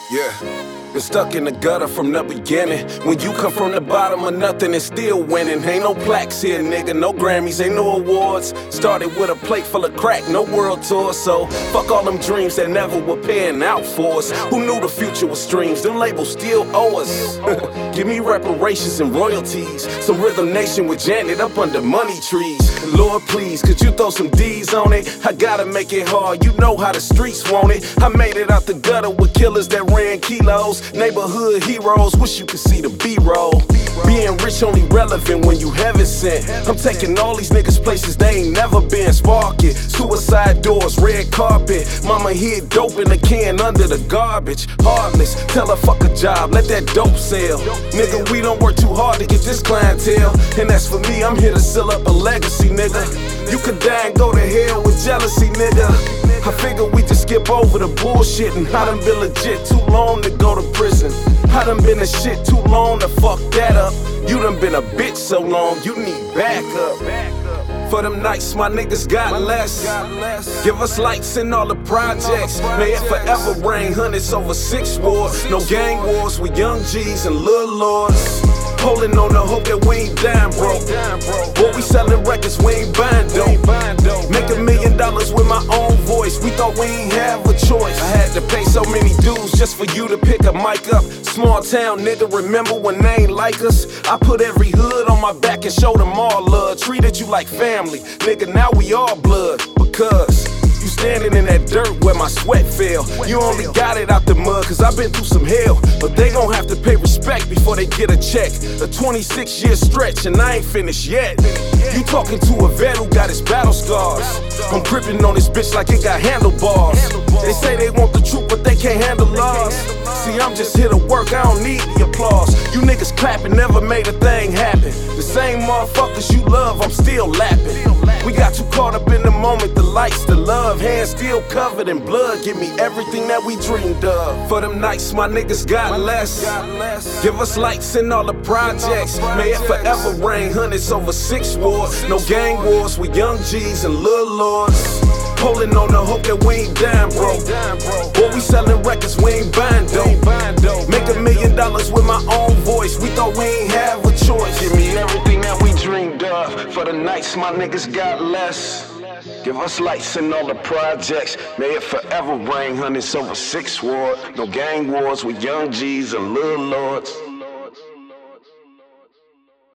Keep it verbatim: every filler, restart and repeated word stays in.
Yeah, been stuck in the gutter from the beginning. When you come from the bottom of nothing and still winning. Ain't no plaques here, nigga, no Grammys, ain't no awards. Started with a plate full of crack, no world tour. So fuck all them dreams that never were paying out for us. Who knew the future was streams? Them labels still owe us. Give me reparations and royalties. Some Rhythm Nation with Janet up under money trees. Lord, please, could you throw some D's on it? I gotta make it hard, you know how the streets want it. I made it out the gutter with killers that ran kilos. Neighborhood heroes, wish you could see the B-roll. Being rich only relevant when you heaven sent. I'm taking all these niggas places they ain't never been. Spark it, suicide doors, red carpet. Mama hid dope in a can under the garbage. Heartless, tell her fuck a job, let that dope sell. Nigga, we don't work too hard to get this clientele. And as for me, I'm here to seal up a legacy, nigga. You could die and go to hell with jealousy, nigga. I figure we just skip over the bullshit. And I done been legit too long to go to prison. I done been a shit too long to fuck that up. You done been a bitch so long, you need backup. For them nights my niggas got less. Give us lights in all the projects. May it forever rain, hundreds over six wars. No gang wars with young G's and little lords. Holding on the hope that we ain't dying broke. Boy, we selling records, we ain't buying dope. Make a million dollars with my own voice. We thought we ain't have a choice. I had to pay so many dues just for you to pick a mic up. Small town nigga, remember when they ain't like us? I put every hood on my back and showed them all love. Treated you like family, nigga, now we all blood. Because you standing in that dirt where my sweat fell. You only got it out the mud cause I've been through some hell. But they gon' have to pay respect before they get a check. A twenty-six year stretch and I ain't finished yet. You talking to a vet who got his battle scars. I'm gripping on this bitch like it got handlebars. They say they want the truth but they can't handle us. See, I'm just here to work, I don't need the applause. You niggas clapping never made a thing happen. The same motherfuckers you love, I'm still lapping. We got too caught up in the moment, the lights, the love. Hands still covered in blood, give me everything that we dreamed of. For them nights my niggas got less. Give us lights in all the projects. May it forever rain, hundreds over six wars. No gang wars with young G's and little lords. Holding on the hope that we ain't dying broke. Boy, we selling records, we ain't buying dope. Make a million dollars with my own voice. We thought we ain't have a choice. Give me everything that we dreamed of. For the nights my niggas got less. Give us lights in all the projects. May it forever rain, hundreds over six ward. No gang wars with young G's and little lords.